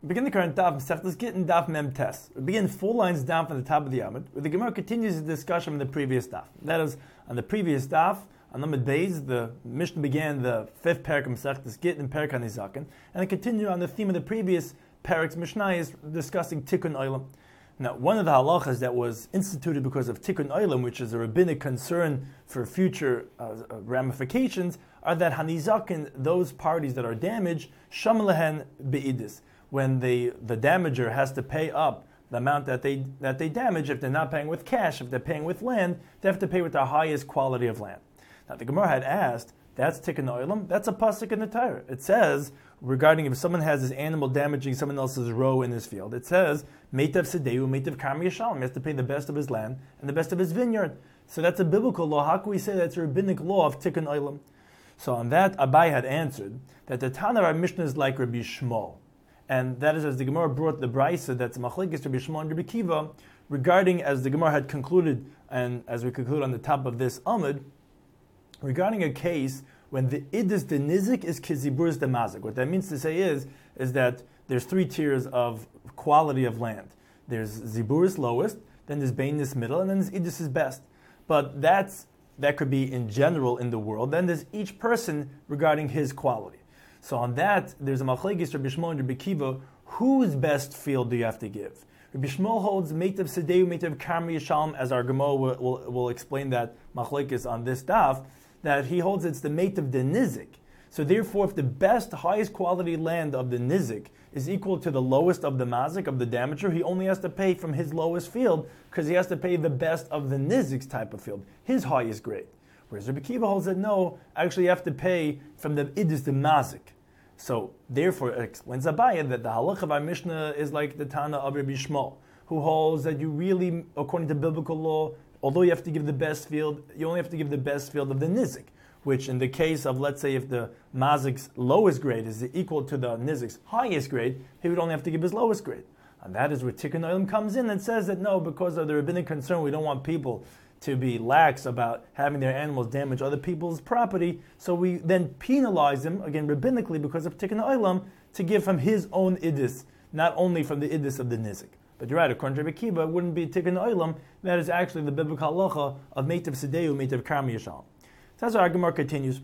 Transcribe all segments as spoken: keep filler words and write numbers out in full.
Begin the current daf, Masechtas Gittin daf mem tes. We begin four lines down from the top of the Amud, where the Gemara continues the discussion from the previous daf. That is, on the previous daf, on Amud Beis, the Mishnah began the fifth parak of Masechtas Gittin, parak HaNizaken, and it continued on the theme of the previous parak's Mishnah is discussing Tikkun Olam. Now, one of the halachas that was instituted because of Tikkun Olam, which is a rabbinic concern for future uh, ramifications, are that Hanizaken, those parties that are damaged, Sham lehen be'idis. When the, the damager has to pay up the amount that they that they damage, if they're not paying with cash, if they're paying with land, they have to pay with the highest quality of land. Now, the Gemara had asked, that's Tikkun Olam, that's a pasuk in the Torah. It says, regarding if someone has his animal damaging someone else's row in his field, it says, Meitav Sedeu, Meitav Karmi Yishalom, he has to pay the best of his land and the best of his vineyard. So that's a biblical law. How can we say that's a rabbinic law of Tikkun Olam? So on that, Abai had answered that the Tana of our Mishnah is like Rabbi Shmuel. And that is as the Gemara brought the Braisa that's Machlekes Rabbi Shmuel and Rabbi Kiva, regarding, as the Gemara had concluded, and as we conclude on the top of this Amud, regarding a case when the Idus the Nizik is Kiziburus the Mazik. What that means to say is, is that there's three tiers of quality of land. There's Ziburus lowest, then there's Bainis middle, and then there's Idus is best. But that's that could be in general in the world. Then there's each person regarding his quality. So on that, there's a machlekes Rabbi Shmuel and Rabbi Kiva. Whose best field do you have to give? Rabbi Shmuel holds Meitav Sedeu, Meitav Karmi Yishalom, as our Gemara will, will, will explain that machlekes on this daf, that he holds it's the Meitav the Nizik. So therefore, if the best, highest quality land of the Nizik is equal to the lowest of the Mazik, of the damager, he only has to pay from his lowest field, because he has to pay the best of the Nizik's type of field, his highest grade. Whereas Rabbi Kiva holds that no, actually you have to pay from the Idus the Mazik. So, therefore, it explains Abaye that the halach of our Mishnah is like the Tana of Rabbi Shmuel, who holds that you really, according to biblical law, although you have to give the best field, you only have to give the best field of the Nizik, which in the case of, let's say, if the Mazik's lowest grade is equal to the Nizik's highest grade, he would only have to give his lowest grade. And that is where Tikkun Olam comes in and says that no, because of the rabbinic concern, we don't want people to be lax about having their animals damage other people's property, so we then penalize them, again rabbinically, because of Tikkun Olam, to give from his own Idus, not only from the Idus of the Nizik. But you're right, according to Rabbi Kiva, it wouldn't be Tikkun Olam, that is actually the biblical halacha of Meitav Sedeu, Meitav Karmi Yishalom. So that's why our Gemara continues.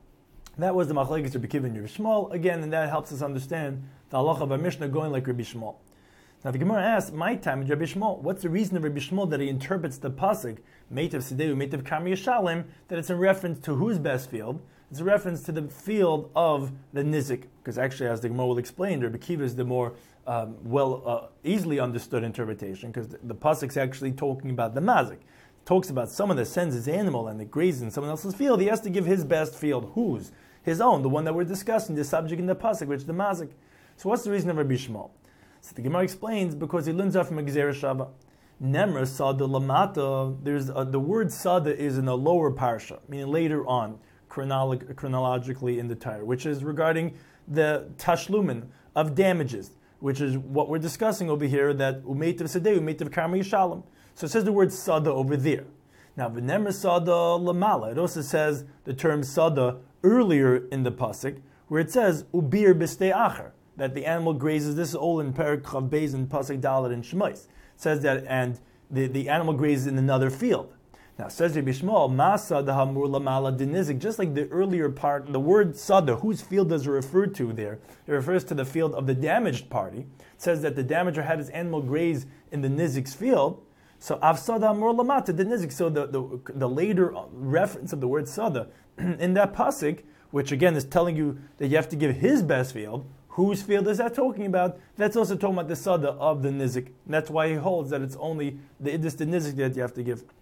That was the machlekes Rabbi Kiva and Rabbi Shmuel, again, and that helps us understand the halacha of our Mishnah going like Rabbi Shmuel. Now the Gemara asks, my time is Rabbi Shmuel. What's the reason of Rabbi Shmuel that he interprets the pasuk Meitav Sedeu, Meitav Karmi Yishalom, that it's in reference to whose best field? It's a reference to the field of the Nizik, because actually, as the Gemara will explain, Rabbi Kiva is the more um, well, uh, easily understood interpretation, because the, the pasuk's actually talking about the Mazik. It talks about someone that sends his animal and it grazes in someone else's field. He has to give his best field. Whose? His own, the one that we're discussing, the subject in the pasuk, which is the Mazik. So what's the reason of Rabbi Shmuel? So the Gemara explains, because he learns out from a Gezerah Shava. Nemra Sada Lamata, there's a, the word Sada is in a lower parsha, meaning later on, chronolog- chronologically in the Torah, which is regarding the Tashlumin of damages, which is what we're discussing over here, that Umeitav Sedeu, Umeitav Karmi Yishalom. So it says the word Sada over there. Now, V'nemra Sada Lamala, it also says the term Sada earlier in the pasuk, where it says Ubir B'stei Acher, that the animal grazes. This is all in Perak Chav Beis and Pasuk Dalet and Shemais. It says that, and the, the animal grazes in another field. Now, says Rabbi Shmuel, Ma Sada Hamur Lamala Dinizik, just like the earlier part, the word Sada, whose field does it refer to there? It refers to the field of the damaged party. It says that the damager had his animal graze in the Nizik's field. So, Av Sada Hamur Lamata Dinizik. So, the, the, the later reference of the word Sada in that Pasuk, which again is telling you that you have to give his best field. Whose field is that talking about? That's also talking about the Sada of the Nizik. That's why he holds that it's only the Idus the Nizik that you have to give.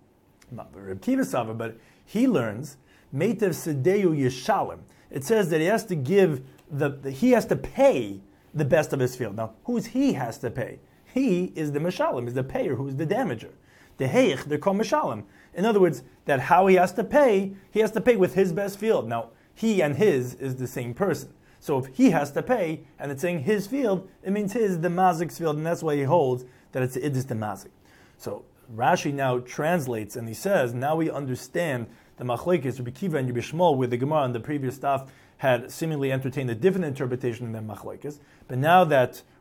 Not the Reb Kiva Sava, but he learns Meitav Sedeu Yishalom. It says that he has to give the, the he has to pay the best of his field. Now, who's he has to pay? He is the Meshalem, is the payer, who's the damager. The Heich, they're called Meshalem. In other words, that how he has to pay, he has to pay with his best field. Now, he and his is the same person. So if he has to pay, and it's saying his field, it means his, the Mazik's field, and that's why he holds that it's the Idus the Mazik. So Rashi now translates, and he says, now we understand the Machlekes, Rabbi Kiva and Rabbi Shmuel, where the Gemara on the previous stuff had seemingly entertained a different interpretation than Machlekes. But now that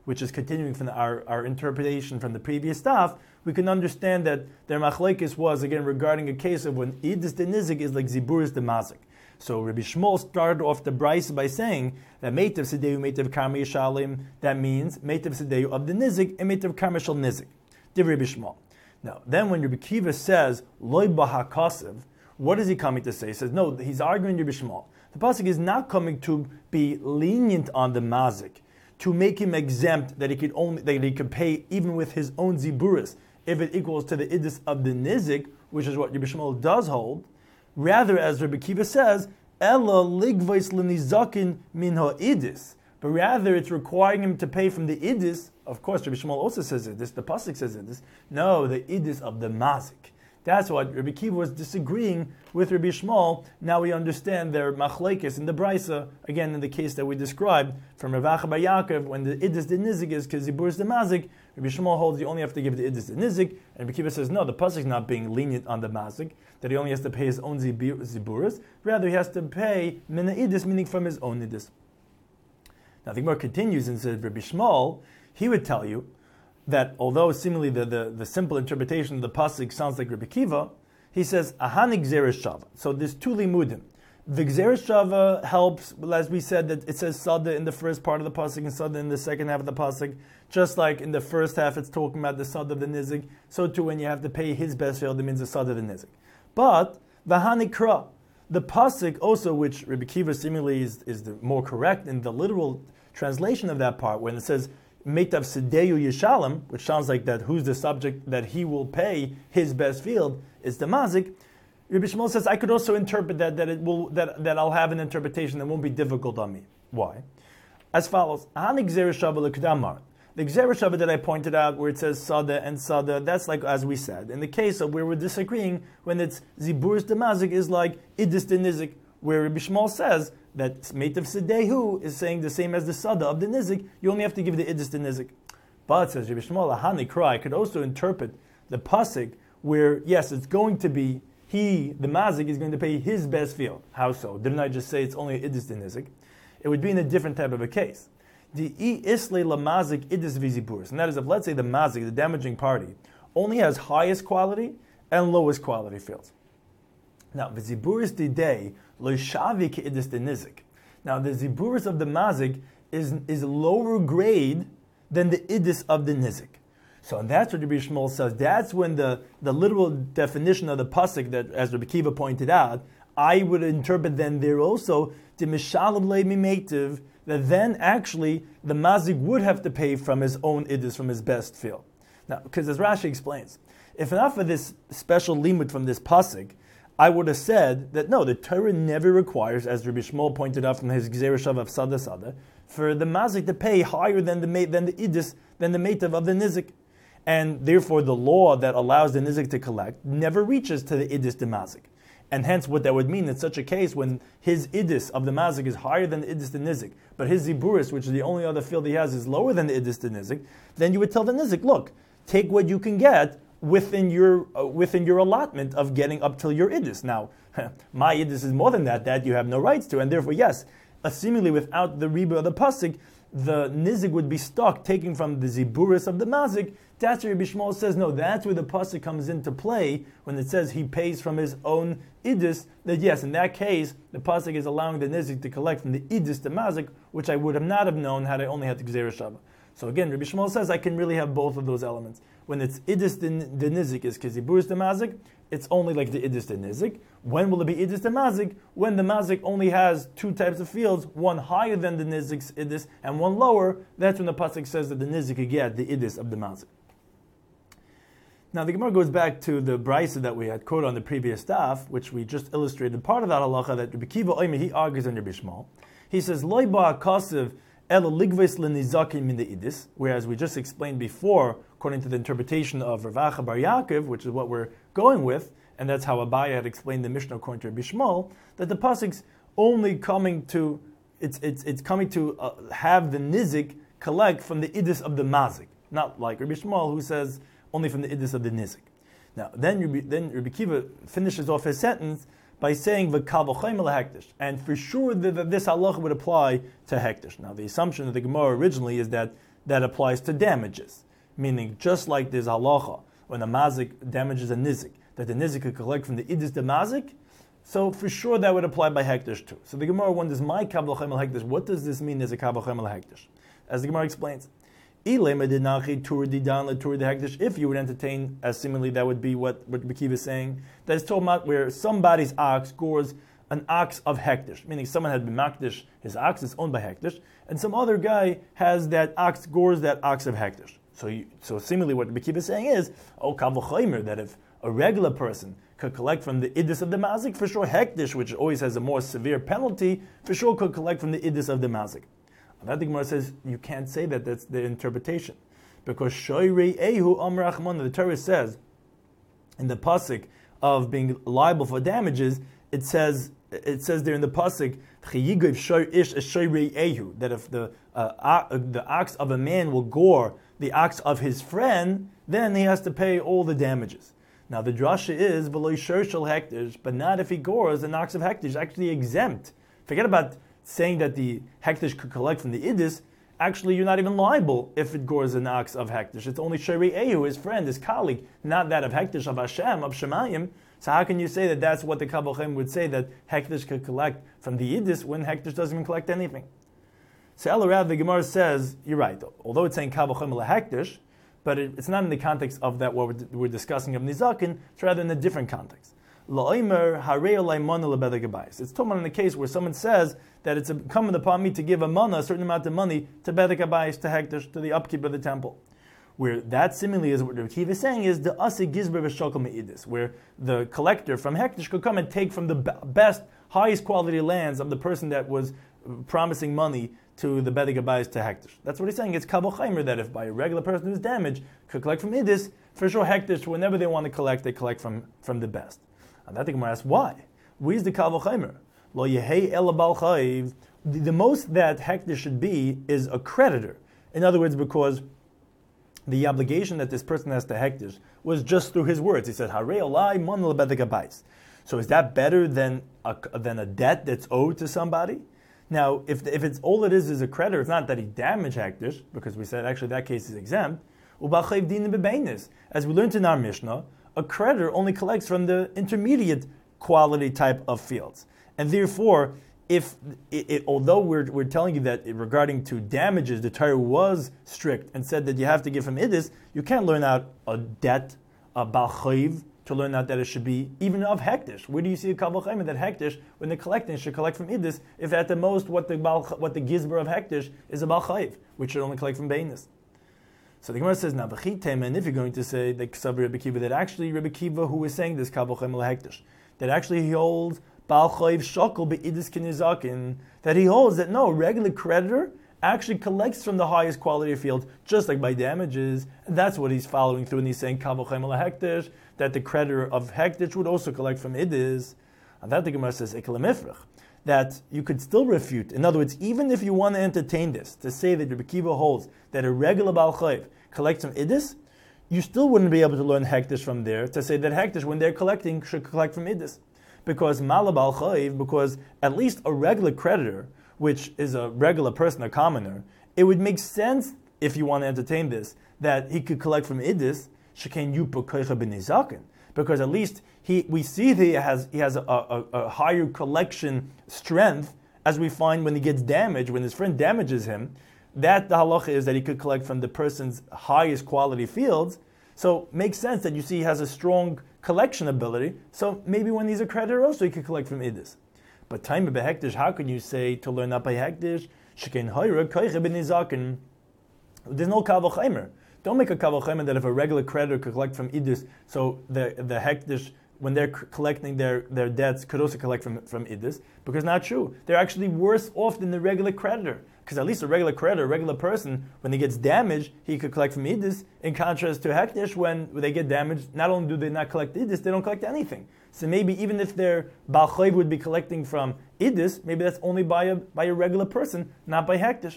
which is continuing from the, our, our interpretation from the previous stuff, we can understand that their machlekes was, again, regarding a case of when idus de nizik is like ziburis de mazik. So Rabbi Shmuel started off the brisa by saying that meitav sedeyu meitav karma yishalim, that means meitav sedeyu of the nizik and meitav karma shal nizik. Div Rabbi Shmuel. Now, then when Rabbi Kiva says loy bahakasev, what is he coming to say? He says, no, he's arguing Rabbi Shmuel. The pasuk is not coming to be lenient on the mazik, to make him exempt, that he could only that he could pay even with his own ziburis if it equals to the idus of the nizik, which is what Rabbi Shmuel does hold. Rather, as Rabbi Kiva says, ella ligvais lenizakin min ha'idis, but rather it's requiring him to pay from the idis. Of course, Rabbi Shmuel also says it. This the pasuk says it. This no, the idis of the mazik. That's what Rabbi Kiva was disagreeing with Rabbi Shmuel. Now we understand their machlekes in the brisa, again in the case that we described from Rav Acha bar Yaakov, when the idus de nizik is kiziburis de mazik, Rabbi Shmuel holds you only have to give the idus de nizik, and Rabbi Kiva says no, the pasuk is not being lenient on the mazik, that he only has to pay his own ziburis, rather he has to pay mina idus, meaning from his own idus. Now the Gemara continues and says Rabbi Shmuel, he would tell you that although seemingly the, the, the simple interpretation of the pasuk sounds like Rabbi Kiva, he says, Ahani Gzeres Shava. So there's two limudim. The Gzeres Shava helps, as we said, that it says Sada in the first part of the pasuk and Sada in the second half of the pasuk. Just like in the first half it's talking about the Sada of the Nizik, so too when you have to pay his best field, it means the Sada of the Nizik. But, Vahani Kra, the pasuk also, which Rabbi Kiva seemingly is, is the more correct in the literal translation of that part, when it says, Meitav Sedeyu Yishalem, which sounds like that who's the subject that he will pay his best field, is the mazik. Rabbi Shmuel says, I could also interpret that that it will that, that I'll have an interpretation that won't be difficult on me. Why? As follows: the Gzeres Shava that I pointed out, where it says Sada and Sada, that's like as we said. In the case of where we're disagreeing, when it's Ziburis de Mazik is like Idis de Nizik, where Rabbi Shmuel says that Meitav Sedehu is saying the same as the Sada of the Nizik, you only have to give the Idis de Nizik. But, says Rabbi Shmuel, Ahani Kra, I could also interpret the pasuk where, yes, it's going to be he, the Mazik, is going to pay his best field. How so? Didn't I just say it's only Idis de Nizik? It would be in a different type of a case. The I Isle la Mazik Idis Viziburis. And that is, if let's say the Mazik, the damaging party, only has highest quality and lowest quality fields. Now, the Ziburis Didei, lo shavi ke Idis de Nizik. Now, the Ziburis of the Mazik is, is lower grade than the Idis of the Nizik. So and that's what Rabbi Shmuel says. That's when the, the literal definition of the pasuk that, as Rabbi Kiva pointed out, I would interpret then there also the mishalem leimi meitiv, that then actually the mazik would have to pay from his own idus, from his best field. Now, because as Rashi explains, if not for this special limud from this pasuk, I would have said that no, the Torah never requires, as Rabbi Shmuel pointed out from his Gzeres Shava of Sada Sada, for the mazik to pay higher than the than the idus, than the meitav of the nizik. And therefore the law that allows the nizik to collect never reaches to the idis de mazik. And hence what that would mean in such a case, when his idis of the mazik is higher than the idis de nizik, but his ziburis, which is the only other field he has, is lower than the idis de nizik, then you would tell the nizik, look, take what you can get within your uh, within your allotment of getting up till your idis. Now, my idis is more than that, that you have no rights to, and therefore, yes, uh, seemingly without the riba of the pasuk, the nizik would be stuck taking from the ziburis of the mazik. That's where Rabbi Shmuel says, no, that's where the pasuk comes into play, when it says he pays from his own idis, that yes, in that case, the pasuk is allowing the nizik to collect from the idis to mazik, which I would have not have known had I only had the Gzeres Shava. So again, Rabbi Shmuel says I can really have both of those elements. When it's idis the, the nizik is kiziburis the mazik, it's only like the idis the nizik. When will it be idis the mazik? When the mazik only has two types of fields, one higher than the nizik's idis and one lower. That's when the pasuk says that the nizik could get the idis of the mazik. Now the Gemara goes back to the brisa that we had quoted on the previous daf, which we just illustrated part of that halacha that Rabbi Kiva Omer, he argues on Rabbi Shmuel. He says loy ba kasev el ligves lenizakim min the idis, whereas we just explained before, according to the interpretation of Rav Acha bar Yaakov, which is what we're going with, and that's how Abaye had explained the Mishnah according to Rabbi Shmuel, that the pasuk's only coming to it's it's it's coming to uh, have the nizik collect from the idis of the mazik, not like Rabbi Shmuel who says only from the idis of the nizik. Now, then Rabbi, then Rabbi Kiva finishes off his sentence by saying v'kal v'chaim hektish, and for sure that this halacha would apply to hektish. Now, the assumption of the Gemara originally is that that applies to damages. Meaning, just like there's halacha, when a mazik damages a nizik, that the nizik could collect from the idis de mazik, so for sure that would apply by hektish too. So the Gemara wonders, my kavachem al hektish, what does this mean as a kavachem al hektish? As the Gemara explains, if you would entertain, as seemingly that would be what, what Bekiva is saying, that is talking about where somebody's ox gores an ox of hektish, meaning someone had been makdish, his ox is owned by hektish, and some other guy has that ox, gores that ox of hektish. So you, so seemingly what Bekiva is saying is, oh, kavachaymer, that if a regular person could collect from the idis of the mazik, for sure hektish, which always has a more severe penalty, for sure could collect from the idis of the mazik. That the Gemara says you can't say that. That's the interpretation, because shoyrei ehu amar achmana. The Torah says in the pasuk of being liable for damages, it says it says there in the pasuk chayigiv shoy ish shoyrei ehu, that if the uh, the ox of a man will gore the ox of his friend, then he has to pay all the damages. Now the drasha is v'lo shorshel hektish, but not if he gores an ox of hektish, actually exempt. Forget about saying that the hektish could collect from the idis. Actually, you're not even liable if it gores an ox of hektish. It's only Sheri Ehu, his friend, his colleague, not that of hektish of Hashem, of Shemayim. So how can you say that that's what the Kabbalchem would say, that hektish could collect from the idis when hektish doesn't even collect anything? So Elarav, the Gemara says, you're right, although it's saying Kabbalchem la hektish, but it, it's not in the context of that what we're, we're discussing of Nizakin, it's rather in a different context. It's talking about in the case where someone says that it's incumbent upon me to give a mana, a certain amount of money, to Bedek Abayis, to Hektish, to the upkeep of the temple. Where that seemingly is what Rav Kiva is saying is the Asi Gizber V'Shokol Me'idis, where the collector from Hektish could come and take from the best, highest quality lands of the person that was promising money to the Bedek Abayis, to Hektish. That's what he's saying. It's Kabul Chaimer, that if by a regular person who's damaged could collect from Idis, for sure Hektish, whenever they want to collect, they collect from, from the best. And that the Gemara asks, why? Where's the Kabul Chaimer? Lo yehei ela bal chayiv. The most that hektish should be is a creditor. In other words, because the obligation that this person has to hektish was just through his words. He said, "Harei olai mon lebedek habayis." So is that better than a, than a debt that's owed to somebody? Now, if if it's all it is is a creditor, it's not that he damaged hektish, because we said actually that case is exempt. Ubal chayiv din bebeinis. As we learned in our Mishnah, a creditor only collects from the intermediate quality type of fields. And therefore, if it, it, although we're we're telling you that regarding to damages, the Torah was strict and said that you have to give from idis, you can't learn out a debt, a bal chayiv, to learn out that it should be even of hektish. Where do you see a kabul chayim that hektish, when they're collecting, should collect from idis, if at the most what the bal, what the gizber of hektish is a bal chayiv, which should only collect from beinis. So the Gemara says, now, and if you're going to say the Ksav Rebbe Kiva, that actually Rebbe Kiva, who is saying this kabul chayim hektish, that actually he holds Bal Chayiv Shokol Be'idis Kinizakin, that he holds that no, regular creditor actually collects from the highest quality field, just like by damages, and that's what he's following through, and he's saying Kabul Chaim ala Hektish, that the creditor of Hektish would also collect from Idis. And that the Gemara says, Ekelamifrach, that you could still refute. In other words, even if you want to entertain this, to say that Rebbe Kiva holds that a regular Bal Chayiv collects from Idis, you still wouldn't be able to learn Hektish from there, to say that Hektish, when they're collecting, should collect from Idis. Because malabal chayiv, because at least a regular creditor, which is a regular person, a commoner, it would make sense, if you want to entertain this, that he could collect from idis, shekain yupa koicha b'nizaken, because at least he, we see that he has he has a, a, a higher collection strength, as we find when he gets damaged, when his friend damages him. That the halacha is that he could collect from the person's highest quality fields. So makes sense that you see he has a strong collection ability. So maybe when he's a creditor also he could collect from idis. But time by hektish, how can you say to learn up by hektish? Shekain hayra koicha b'nizaken. There's no kabul chaimer. Don't make a kabul chaimer that if a regular creditor could collect from idis, so the the hektish, when they're collecting their, their debts, could also collect from from idis, because not true. They're actually worse off than the regular creditor. Because at least a regular creditor, a regular person, when he gets damaged, he could collect from idis, in contrast to hektish, when they get damaged, not only do they not collect idis, they don't collect anything. So maybe even if their bal chayv would be collecting from idis, maybe that's only by a by a regular person, not by hektish.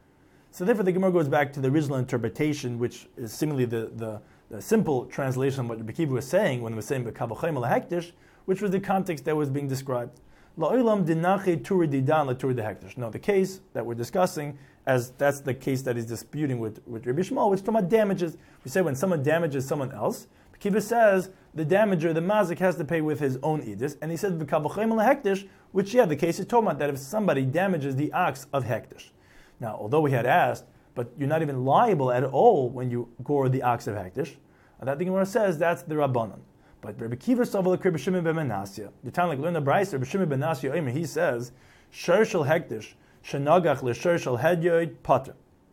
So therefore the Gemara goes back to the original interpretation, which is similarly the, the, the simple translation of what Rebbe Kiva was saying when he was saying kabul chayim ala hektish, which was the context that was being described. No, the case that we're discussing, as that's the case that he's disputing with, with Rabbi Shmuel, which is talking about damages. We say when someone damages someone else, Kiva says the damager, the mazik, has to pay with his own idus, and he said the kavochem lehektish, which yeah, the case is talking about that if somebody damages the ox of hektish. Now, although we had asked, but you're not even liable at all when you gore the ox of hektish, that the Gemara says that's the rabbanon. But Rabbi Kiva saval Rabbi Shimon ben Menasya, the time like learn the Brayso, Rabbi Shimon ben Menasya, he says shor shel hektish shenagach l'shor shel hedyoid pater.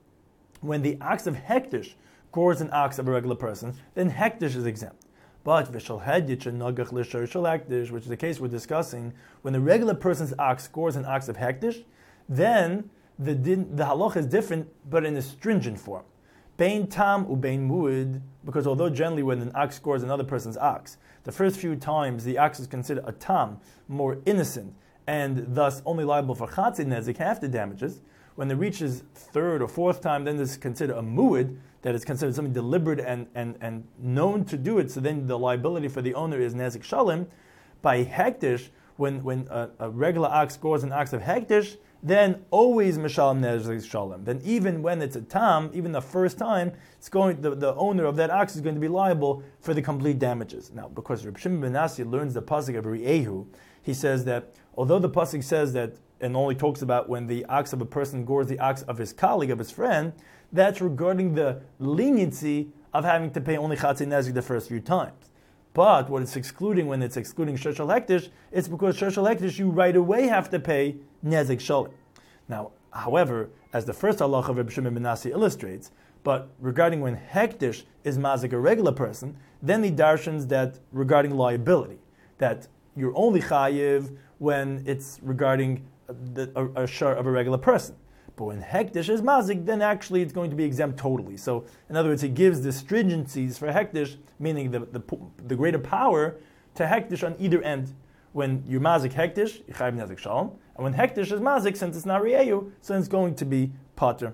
When the ox of hektish gores an ox of a regular person, then hektish is exempt. But v'shel hedyish shenagach l'shor shel hektish, which is the case we're discussing, when the regular person's ox gores an ox of hektish, then the din, the halach is different, but in a stringent form. Bein tam ubein muid, because although generally when an ox scores another person's ox, the first few times the ox is considered a tam, more innocent, and thus only liable for chatzit nezik, half the damages. When it reaches third or fourth time, then this is considered a muid, that is considered something deliberate and, and, and known to do it, so then the liability for the owner is nezik shalim. By hektish, when, when a, a regular ox scores an ox of hektish, then always mishalim nezik shalim. Then even when it's a tam, even the first time, it's going the, the owner of that ox is going to be liable for the complete damages. Now, because Reb Shimon ben Menasya learns the pasuk of Re'ehu, he says that although the pasuk says that and only talks about when the ox of a person gores the ox of his colleague, of his friend, that's regarding the leniency of having to pay only chatzei nezik the first few times. But what it's excluding when it's excluding shor shel hektish, it's because shor shel hektish you right away have to pay nezik shalim. Now, however, as the first halacha of Reb Shimon ben Menasya illustrates, but regarding when hektish is mazik a regular person, then he darshans that regarding liability, that you're only chayiv when it's regarding the, a, a shor of a regular person. But when hektish is mazik, then actually it's going to be exempt totally. So, in other words, he gives the stringencies for hektish, meaning the, the the greater power, to hektish on either end. When you're mazik hektish, you chayiv nezik shalom, and when hektish is mazik, since it's not ri'eyu, so it's going to be pater.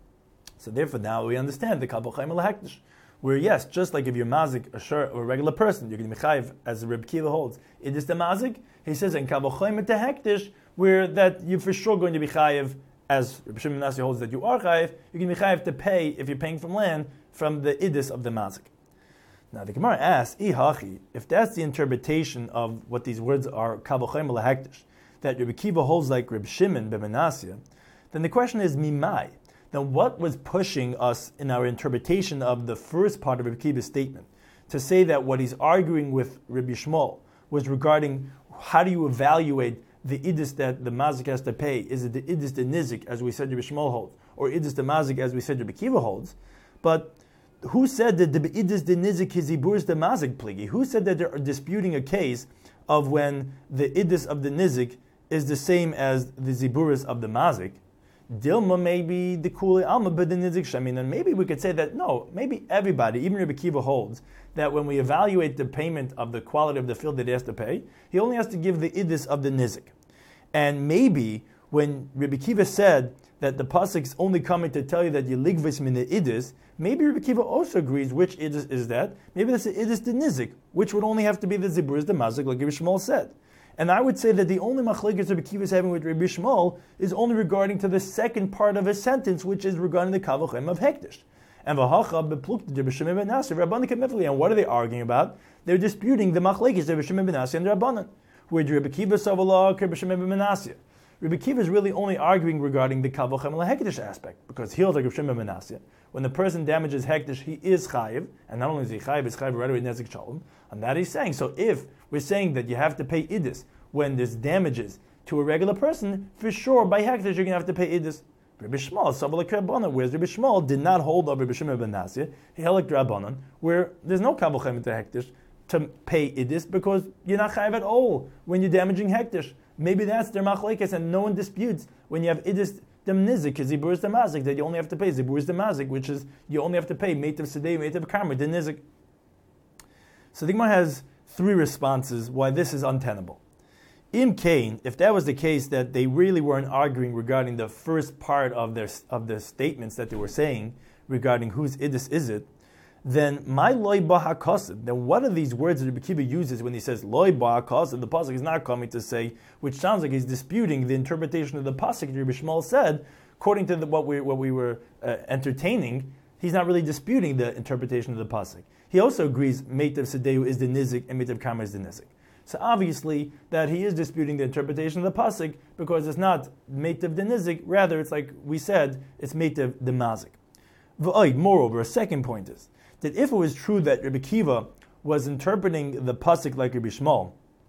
So therefore, now we understand the kavochem lehektish, where yes, just like if you're mazik a shor or a regular person, you're going to be chayiv, as Reb Kiva holds. It is the mazik. He says in kavochem to hektish, where that you're for sure going to be chayiv. As Reb Shimon ben Menasya holds that you are chayiv, you can be chayiv to pay if you're paying from land from the idus of the mazik. Now the Gemara asks, Ihachi, if that's the interpretation of what these words are, kavochem lehektish, that Reb Kiva holds like Reb Shimon ben Menasya, then the question is mimai. Then what was pushing us in our interpretation of the first part of Reb Kiva's statement to say that what he's arguing with Rabbi Shmuel was regarding how do you evaluate the idus that the mazik has to pay? Is it the idus the nizik, as we said Rabbi Shmuel holds, or idus the mazik, as we said Rabbi Kiva holds? But who said that the idus the nizik is ziburis the mazik pligi? Who said that they're disputing a case of when the idus of the nizik is the same as the ziburis of the mazik? Dilma maybe the kuli alma, but the nizik shamin, and maybe we could say that no, maybe everybody, even Rabbi Kiva holds that when we evaluate the payment of the quality of the field that he has to pay, he only has to give the idus of the nizik. And maybe when Rabbi Kiva said that the pasuk is only coming to tell you that you ligvis min the idus, maybe Rabbi Kiva also agrees which idus is that. Maybe that's the idus the nizik, which would only have to be the ziburis the mazik, like Rabbi Shmuel said. And I would say that the only machlekes Rabbi Kiva is having with Rabbi Shmuel is only regarding to the second part of his sentence, which is regarding the kavochem of hektish. And v'hacha beplukta Rabbi Shimon ben Menasya, Rabbanan kemifli. And what are they arguing about? They're disputing the machlekes Rabbi Shimon ben Menasya and Rabbanan. Where Rabbi Kiva savala Rabbi Shimon ben Menasya. Rabbi Kiva is really only arguing regarding the kavochem lehektish aspect, because he holds like Rabbi Shimon ben Menasya. When the person damages hektish, he is chayiv, and not only is he chayiv, he's chayiv right away nezik shalom. And that he's saying. So if we're saying that you have to pay idus when there's damages to a regular person, for sure by hektish you're going to have to pay idus. Rabbi Shmuel savala Rabbanan, whereas Rabbi Shmuel did not hold of Rabbi Shimon ben Menasya. He held like Rabbanan, where there's no kavochem to hektish to pay idus, because you're not chayiv at all when you're damaging hektish. Maybe that's their machlekes, and no one disputes when you have idus dem nizik, ziburis the mazik, that you only have to pay ziburis the mazik, which is you only have to pay meitiv sedei, meitiv karma, the nizik. So the Gemara has three responses why this is untenable. Im Kain, if that was the case, that they really weren't arguing regarding the first part of their of the statements that they were saying regarding whose idus is it, then my loy ba'hakasid. Then what are these words that Rabbi Kiva uses when he says loy ba'hakasid? The pasuk is not coming to say, which sounds like he's disputing the interpretation of the pasuk that Rabbi Shmuel said, according to the, what we what we were uh, entertaining, he's not really disputing the interpretation of the pasuk. He also agrees Meitav Sedeu is the nizik and Meitav Karma is the nizik. So obviously that he is disputing the interpretation of the pasuk because it's not Meitav the nizik, rather it's like we said, it's Meitav the mazik. Moreover, a second point is that if it was true that Rabbi Kiva was interpreting the pasuk like Rabbi Shmuel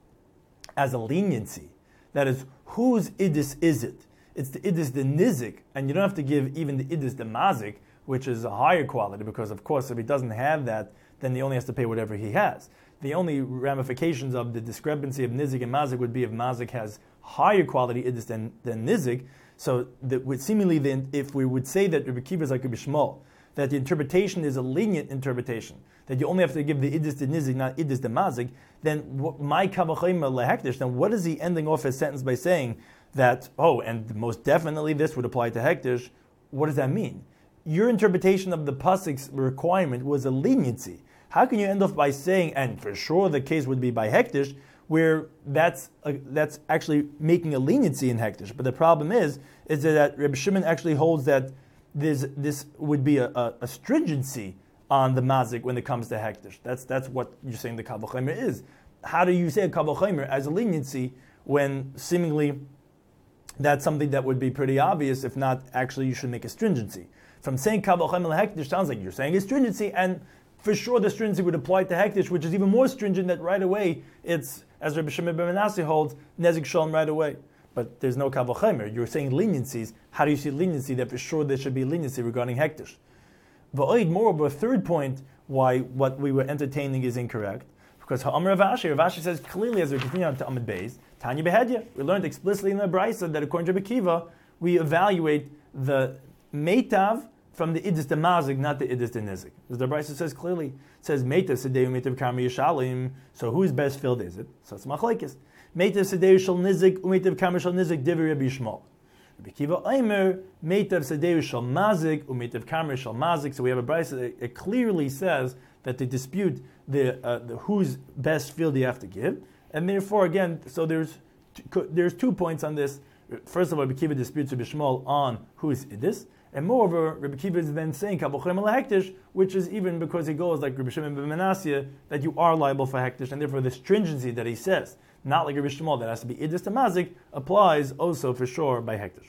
as a leniency, that is, whose idis is it? It's the idis the nizik, and you don't have to give even the idis the mazik, which is a higher quality, because of course if he doesn't have that, then he only has to pay whatever he has. The only ramifications of the discrepancy of nizik and mazik would be if mazik has higher quality idis than, than nizik. So that would seemingly, then, if we would say that Rabbi Kiva is like Rabbi Shmuel, that the interpretation is a lenient interpretation, that you only have to give the idis the nizik, not idis the mazik, then my kavachayma lehektish, then what is he ending off his sentence by saying that, oh, and most definitely this would apply to hektish? What does that mean? Your interpretation of the pasuk's requirement was a leniency. How can you end off by saying, and for sure the case would be by hektish, where that's a, that's actually making a leniency in hektish? But the problem is, is that Reb Shimon actually holds that this this would be a, a, a stringency on the mazik when it comes to hektish. That's that's what you're saying the Kal V'chomer is. How do you say a Kal V'chomer as a leniency when seemingly that's something that would be pretty obvious? If not, actually you should make a stringency. From saying Kal V'chomer hektish sounds like you're saying a stringency, and for sure the stringency would apply to hektish, which is even more stringent, that right away it's, as Rabbi Shimon ben Manasseh holds, nezik shalom right away. But there's no Kal V'chomer. You're saying leniencies. How do you see leniency? That for sure there should be leniency regarding hektish. V'oid, moreover, a third point why what we were entertaining is incorrect, because Ha'amar Rav Ashi, Rav Ashi says clearly, as we continue on to Amud Beis, Tanya Behedya, we learned explicitly in the Brisa that according to Rabbi Kiva, we evaluate the meitav from the idis de mazik, not the idis de nizik. As the Brisa says clearly, it says meitav sedeu meitav karma yishalim. So whose best field is it? So it's machlekes. Meitav sedeu shel nizik umeitav karma shel nizik divrei Rabbi Shmuel. Rabbi Kiva Aimer meitav sedeu shel mazik umeitav karma shel mazik. So we have a Brisa that it clearly says that they dispute the, uh, the whose best field you have to give, and therefore again, so there's two, there's two points on this. First of all, Rabbi Kiva disputes Rabbi Shmuel on who is idis. And moreover, Rabbi Kiva is then saying Kal V'chomer lehektish, which is even because he goes like Rabbi Shimon ben Manasseh, that you are liable for hektish, and therefore the stringency that he says, not like Rabbi Shmuel, that has to be idis to mazik, applies also for sure by hektish.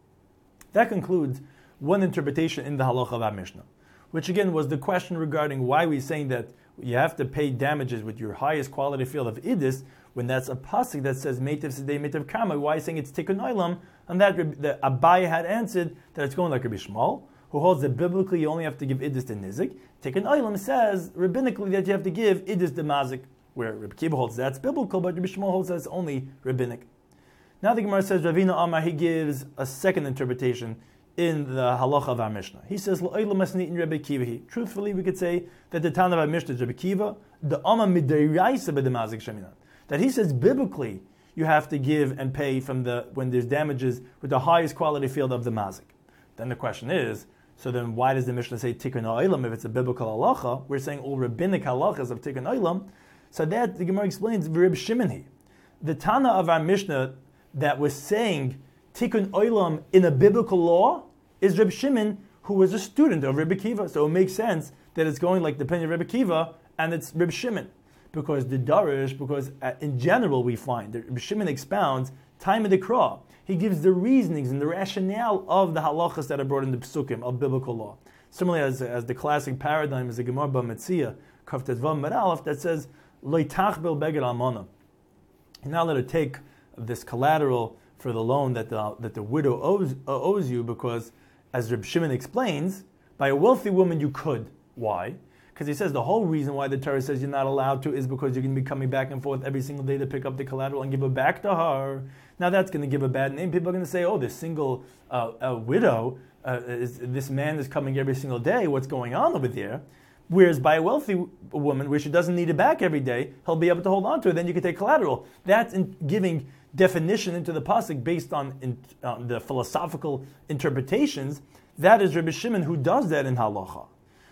That concludes one interpretation in the halacha of our Mishnah, which again was the question regarding why we're saying that you have to pay damages with your highest quality field of idis, when that's a pasuk that says meitav sedei meitav karma. Why saying it's tikkun olam? And that the Abai had answered that it's going like Rabbi Shmuel, who holds that biblically you only have to give idis to nizik. Tikkun olam says rabbinically that you have to give idis to mazik, where Rabbi Kiva holds that's biblical, but Rabbi Shmuel holds that's only rabbinic. Now the Gemara says Ravina Amar, he gives a second interpretation in the halacha of our Mishnah. He says L'olam asnitin Rabbi Kiva. Truthfully, we could say that the Tana of our Mishnah is Rabbi Kiva, the Amar midiraisa b'demazik sheminat. That he says biblically you have to give and pay from the when there's damages with the highest quality field of the mazik. Then the question is, so then why does the Mishnah say tikkun ha'olam if it's a biblical halacha? We're saying all rabbinic halachas of tikkun ha'olam. So that the Gemara explains Reb Shimon. The Tana of our Mishnah that was saying tikkun ha'olam in a biblical law is Reb Shimon, who was a student of Rebbe Kiva. So it makes sense that it's going like the opinion of Rebbe Kiva and it's Reb Shimon. Because the Darish, because uh, in general we find that Reb Shimon expounds time of the Kra. He gives the reasonings and the rationale of the halachas that are brought in the Psukim of biblical law. Similarly, as, as the classic paradigm is the Gemara B'Metzia, Kaf Tetvav Amud Aleph, that says, Lo tachbel beged almana. You're not allowed to take this collateral for the loan that the, that the widow owes, uh, owes you, because, as Reb Shimon explains, by a wealthy woman you could. Why? Because he says the whole reason why the Torah says you're not allowed to is because you're going to be coming back and forth every single day to pick up the collateral and give it back to her. Now that's going to give a bad name. People are going to say, oh, this single uh, uh, widow, uh, is, this man is coming every single day. What's going on over there? Whereas by a wealthy woman, where she doesn't need it back every day, he'll be able to hold on to it. Then you can take collateral. That's in giving definition into the pasuk based on in, uh, the philosophical interpretations. That is Rabbi Shimon who does that in halacha.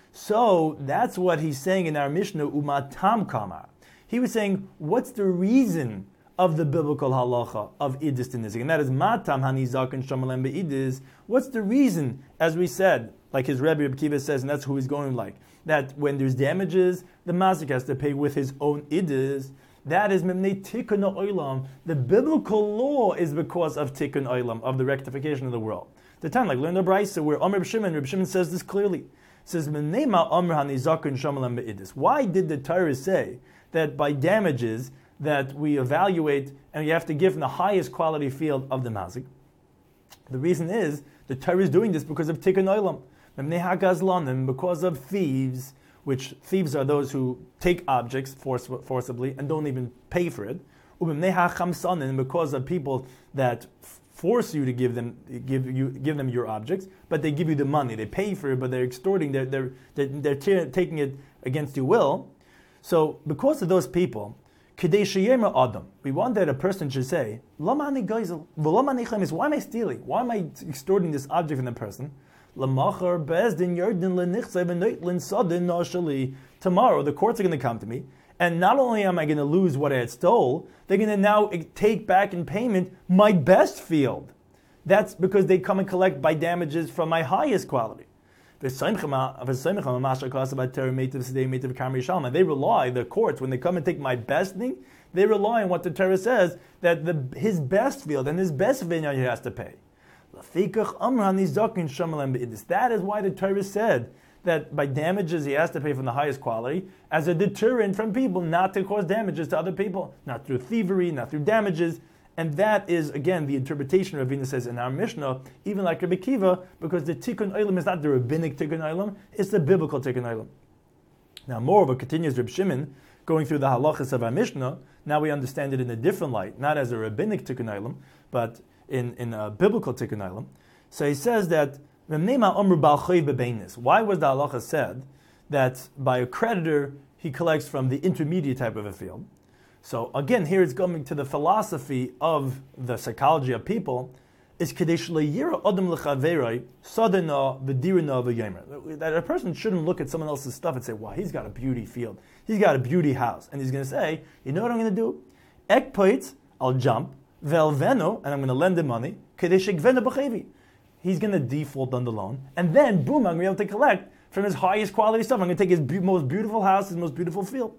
So that's what he's saying in our Mishnah, Umatam Kamar. He was saying, what's the reason of the biblical halacha of idis to nizik, and that is matam hanizak and shamalem beidis. What's the reason, as we said, like his Rebbe Reb Kiva says, and that's who he's going like, that when there's damages, the mazik has to pay with his own idis. That is memnei tikkun olam. The biblical law is because of tikkun olam, of the rectification of the world. The time, like learn the Brisa, where Amr Reb Shimon, Reb Shimon says this clearly. It says, memnei ma amr hanizakun shamalem beidis. Why did the Torah say that by damages that we evaluate and you have to give from the highest quality field of the mazik? The reason is the Torah is doing this because of tikkun olam. Memnei hagazlanim, because of thieves, which thieves are those who take objects force, forcibly and don't even pay for it. Memnei hachamsanim, because of people that force you to give them give you give them your objects, but they give you the money. They pay for it, but they're extorting. They're they're they're, they're t- taking it against your will. So because of those people, kedei sheyema adam, we want that a person should say, Lama ani geisel, v'lama ani chemes. Why am I stealing? Why am I extorting this object from the person? Lamachar bezdin yardin lenichsev v'noitlin sadin nashali. Tomorrow the courts are going to come to me, and not only am I going to lose what I had stole, they're going to now take back in payment my best field. That's because they come and collect by damages from my highest quality. They rely, the courts, when they come and take my best thing, they rely on what the Torah says, that the, his best field and his best vineyard he has to pay. That is why the Torah said that by damages he has to pay from the highest quality as a deterrent from people not to cause damages to other people, not through thievery, not through damages. And that is, again, the interpretation Ravina says in our Mishnah, even like Rabbi Kiva, because the Tikkun Olam is not the rabbinic Tikkun Olam, it's the biblical Tikkun Olam. Now, moreover, continues Reb Shimon, going through the halachas of our Mishnah, now we understand it in a different light, not as a rabbinic Tikkun Olam, but in, in a biblical Tikkun Olam. So he says that, why was the halacha said that by a creditor he collects from the intermediate type of a field? So again, here it's coming to the philosophy of the psychology of people, is that a person shouldn't look at someone else's stuff and say, wow, he's got a beauty field, he's got a beauty house. And he's going to say, you know what I'm going to do? Ekpoitz, I'll jump, velveno, and I'm going to lend him money, he's going to default on the loan, and then, boom, I'm going to be able to collect from his highest quality stuff. I'm going to take his be- most beautiful house, his most beautiful field.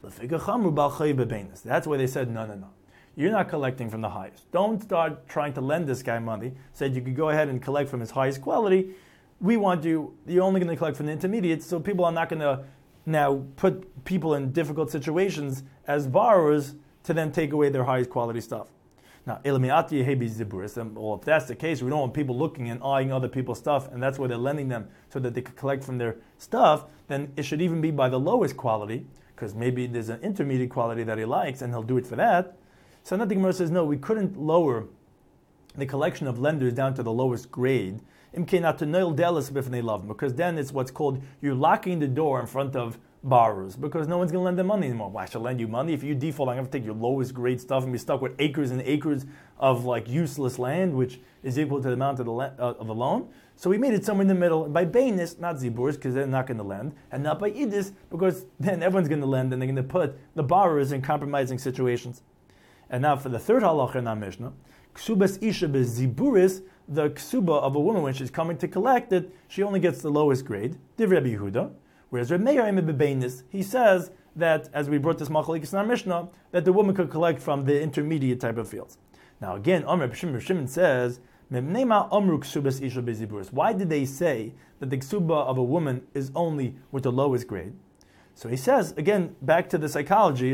That's why they said, no, no, no. You're not collecting from the highest. Don't start trying to lend this guy money. Said you could go ahead and collect from his highest quality. We want you, you're only going to collect from the intermediate, so people are not going to now put people in difficult situations as borrowers to then take away their highest quality stuff. Now, well, if that's the case, we don't want people looking and eyeing other people's stuff, and that's why they're lending them so that they could collect from their stuff, then it should even be by the lowest quality, because maybe there's an intermediate quality that he likes, and he'll do it for that. So now the Gemara says, no, we couldn't lower the collection of lenders down to the lowest grade, because then it's what's called, you're locking the door in front of borrowers, because no one's going to lend them money anymore. Why should I lend you money? If you default, I'm going to take your lowest grade stuff and be stuck with acres and acres of like useless land, which is equal to the amount of the, le- uh, of the loan. So we made it somewhere in the middle, by Bainis, not Ziburs, because they're not going to lend, and not by Idis, because then everyone's going to lend, and they're going to put the borrowers in compromising situations. And now for the third halacha in our Mishnah, Ksubas Isha Beziburis, the ksuba of a woman when she's coming to collect it, she only gets the lowest grade, Div Rabbi Yehuda. Whereas Reb Meir Emed Bebeinis, he says that, as we brought this machlokes in our Mishnah, that the woman could collect from the intermediate type of fields. Now again, Amr Shimon Shimon says, why did they say that the ksuba of a woman is only with the lowest grade? So he says, again, back to the psychology,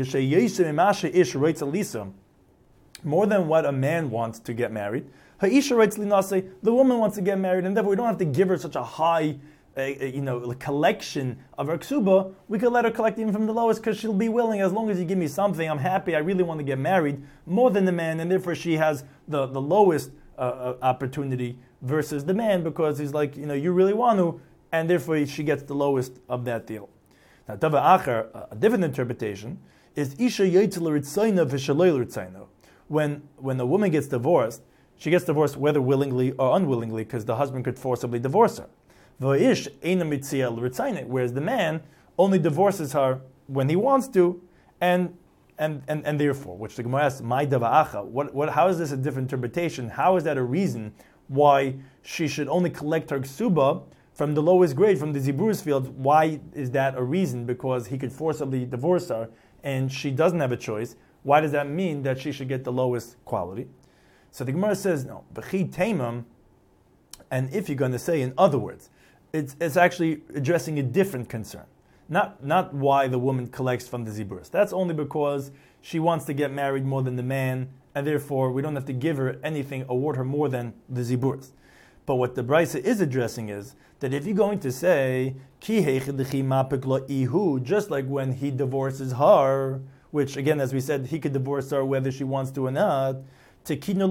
more than what a man wants to get married, the woman wants to get married, and therefore we don't have to give her such a high A, a, you know, a collection of her ksuba. We could let her collect even from the lowest, because she'll be willing, as long as you give me something, I'm happy, I really want to get married, more than the man, and therefore she has the, the lowest uh, uh, opportunity versus the man, because he's like, you know, you really want to, and therefore she gets the lowest of that deal. Now, Tava Acher, a different interpretation, is Isha Yitzil Ritzayna V'Shaloi Ritzayna. When when a woman gets divorced, she gets divorced whether willingly or unwillingly, because the husband could forcibly divorce her. Whereas the man only divorces her when he wants to, and and, and, and therefore, which the Gemara asks, "My dava'acha." What what? How is this a different interpretation? How is that a reason why she should only collect her ksuba from the lowest grade, from the ziburus field? Why is that a reason? Because he could forcibly divorce her, and she doesn't have a choice. Why does that mean that she should get the lowest quality? So the Gemara says, no, b'chi teimam, and if you're going to say, in other words, it's it's actually addressing a different concern. Not not why the woman collects from the ziburus. That's only because she wants to get married more than the man, and therefore we don't have to give her anything, award her more than the ziburus. But what the Brisa is addressing is that if you're going to say, Ki ihu, just like when he divorces her, which again, as we said, he could divorce her whether she wants to or not, so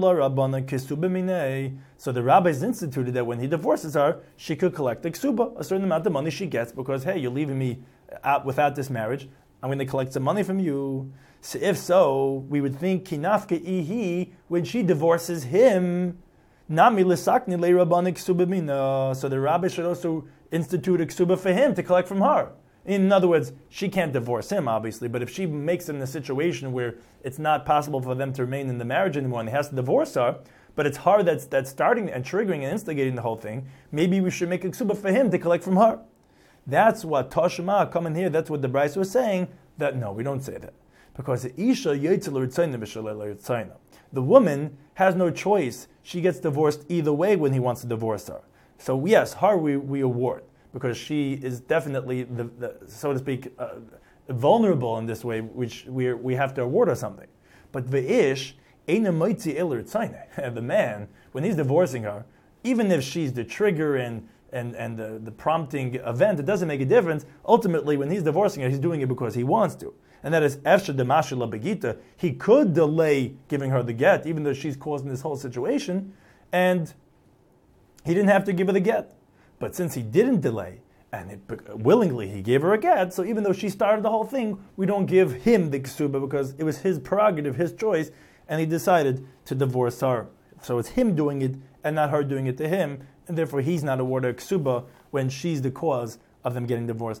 the rabbis instituted that when he divorces her, she could collect the ksuba, a certain amount of money she gets, because, hey, you're leaving me out without this marriage, I'm going to collect some money from you. So if so, we would think, kinafka ihi, when she divorces him, nami lisakni le rabbana ksuba mina, so the rabbi should also institute a ksuba for him to collect from her. In other words, she can't divorce him, obviously, but if she makes him in a situation where it's not possible for them to remain in the marriage anymore and he has to divorce her, but it's her that's, that's starting and triggering and instigating the whole thing, maybe we should make a ksuba for him to collect from her. That's what Tashma come in here, that's what the Bryce was saying, that no, we don't say that. Because the Isha the woman has no choice. She gets divorced either way when he wants to divorce her. So yes, her we, we award, because she is definitely, the, the so to speak, uh, vulnerable in this way, which we we have to award her something. But the ish, the man, when he's divorcing her, even if she's the trigger and and, and the, the prompting event, it doesn't make a difference. Ultimately, when he's divorcing her, he's doing it because he wants to. And that is, Efsha Demashila Begita, he could delay giving her the get, even though she's causing this whole situation, and he didn't have to give her the get. But since he didn't delay, and it, willingly he gave her a get, so even though she started the whole thing, we don't give him the ksuba because it was his prerogative, his choice, and he decided to divorce her. So it's him doing it and not her doing it to him, and therefore he's not awarded a ksuba when she's the cause of them getting divorced.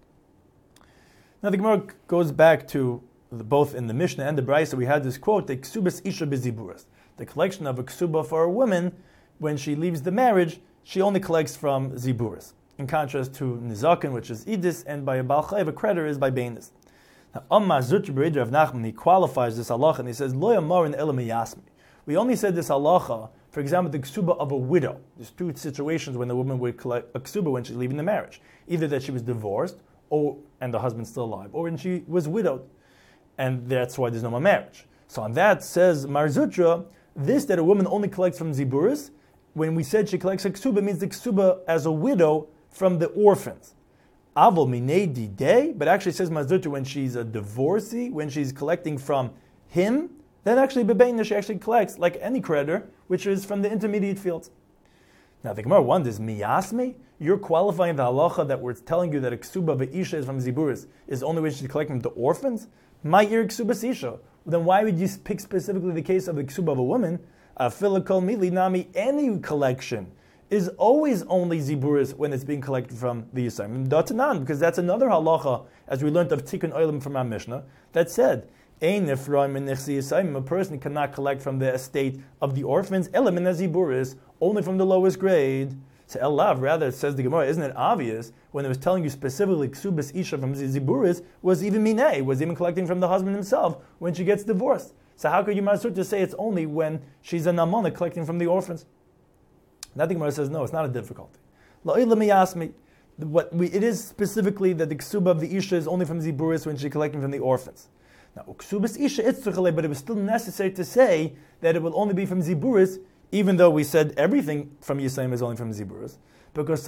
Now the Gemara goes back to the, both in the Mishnah and the Brisa, we had this quote, the ksubas isha beziburas, the collection of a ksuba for a woman when she leaves the marriage. She only collects from ziburas, in contrast to nizakin, which is idis, and by a bal chayv, a creditor is by bainis. Now, Amma Zutra B'Ridra of Nachman, he qualifies this halacha, and he says, Lo yamarin ela miyasmi. We only said this halacha, for example, the ksuba of a widow. There's two situations when the woman would collect a ksuba when she's leaving the marriage. Either that she was divorced, or and the husband's still alive, or when she was widowed, and that's why there's no more marriage. So on that, says Mar Zutra, this that a woman only collects from ziburas, when we said she collects a ksuba, means the ksuba as a widow from the orphans. Avol minei didei, but actually says Mar Zutra when she's a divorcee, when she's collecting from him, then actually bebeina she actually collects like any creditor, which is from the intermediate fields. Now the Gemara wonders, miyasmi? You're qualifying the halacha that we're telling you that a ksuba v'isha is from ziburas is only when she's collecting the orphans? My ear ksuba isha. Then why would you pick specifically the case of the ksuba of a woman? Afilikol mili nami, any collection is always only ziburas when it's being collected from the Yisayim. Datanan, because that's another halacha, as we learned of Tikkun Olam from our Mishnah, that said, Ein Ephraim and Nechsi Yisayim, a person cannot collect from the estate of the orphans, Elam and ziburas, only from the lowest grade. So Elav, rather, it says the Gemara, isn't it obvious when it was telling you specifically Ksubas Isha from Ziburis was even Minei, was even collecting from the husband himself when she gets divorced. So how could you Masur to say it's only when she's a Namana collecting from the orphans? Now the Gemara says, no, it's not a difficulty. Let me ask me, what we, it is specifically that the Ksuba of the Isha is only from Ziburis when she's collecting from the orphans. Now, Ksubas Isha, it's but it was still necessary to say that it will only be from Ziburis, even though we said everything from Yisayim is only from Ziburas, because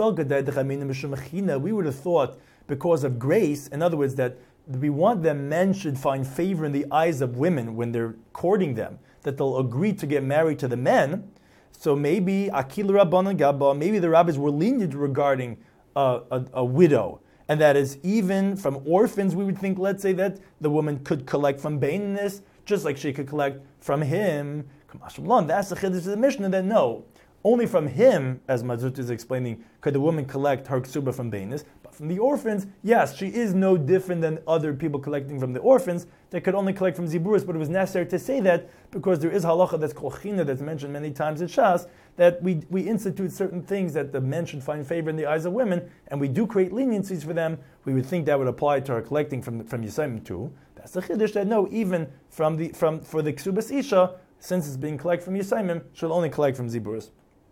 we would have thought because of grace, in other words, that we want that men should find favor in the eyes of women when they're courting them, that they'll agree to get married to the men. So maybe Akil Rabban Gabba, maybe the rabbis were lenient regarding a, a, a widow, and that is even from orphans. We would think, let's say, that the woman could collect from Baininess, just like she could collect from him. That's the chiddush of the Mishnah, that no, only from him, as Mazut is explaining, could the woman collect her ksuba from Bainis. But from the orphans, yes, she is no different than other people collecting from the orphans that could only collect from Ziburis, but it was necessary to say that because there is halacha that's called china, that's mentioned many times in Shas, that we, we institute certain things that the men should find favor in the eyes of women, and we do create leniencies for them. We would think that would apply to our collecting from, from Yisayim too. That's the chiddush that no, even from the from for the ksubas isha, since it's being collected from Yisayim, should only collect from Ziburis.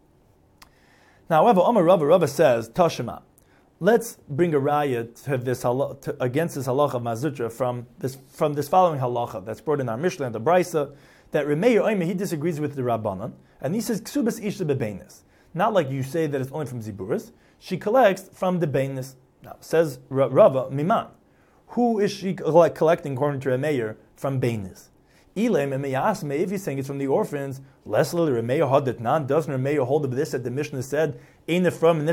Now, however, Amar Rava, Rava says, Tashima, let's bring a raya to this halacha, to, against this halacha of Mazutra from this from this following halacha that's brought in our Mishnah and the Brisa, that Remeir Oime, he disagrees with the Rabbanan, and he says, Ksubas Isha Bebeinis. Not like you say that it's only from Ziburis, she collects from the Beinis. Now, says Rava, Miman, who is she collecting according to Remeir from Beinis? If he's saying it's from the orphans, Leslie Remeir Hadat Nan, doesn't Remeir hold of this that the Mishnah said, from